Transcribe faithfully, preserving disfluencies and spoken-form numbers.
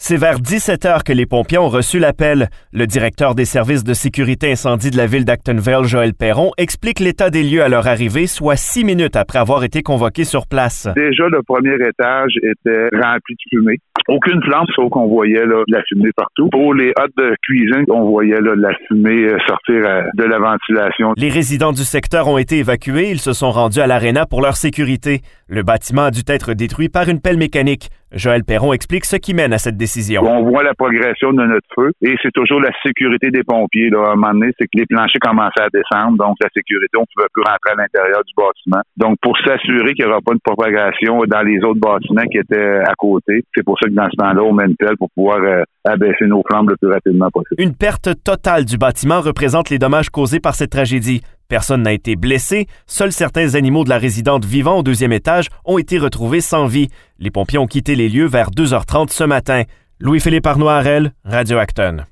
C'est vers dix-sept heures que les pompiers ont reçu l'appel. Le directeur des services de sécurité incendie de la ville d'Actonville, Joël Perron, explique l'état des lieux à leur arrivée, soit six minutes après avoir été convoqués sur place. Déjà, le premier étage était rempli de fumée. Aucune flamme, sauf qu'on voyait là, de la fumée partout. Pour les hottes de cuisine, on voyait là, de la fumée sortir euh, de la ventilation. Les résidents du secteur ont été évacués. Ils se sont rendus à l'aréna pour leur sécurité. Le bâtiment a dû être détruit par une pelle mécanique. Joël Perron explique ce qui mène à cette décision. On voit la progression de notre feu et c'est toujours la sécurité des pompiers. Là. À un moment donné, c'est que les planchers commençaient à descendre, donc la sécurité, on ne pouvait plus rentrer à l'intérieur du bâtiment. Donc, pour s'assurer qu'il n'y aura pas de propagation dans les autres bâtiments qui étaient à côté, c'est pour ça que dans ce temps-là, on met une pelle pour pouvoir euh, abaisser nos flammes le plus rapidement possible. Une perte totale du bâtiment représente les dommages causés par cette tragédie. Personne n'a été blessé. Seuls certains animaux de la résidente vivant au deuxième étage ont été retrouvés sans vie. Les pompiers ont quitté les lieux vers deux heures trente ce matin. Louis-Philippe Arnoirel, Radio Acton.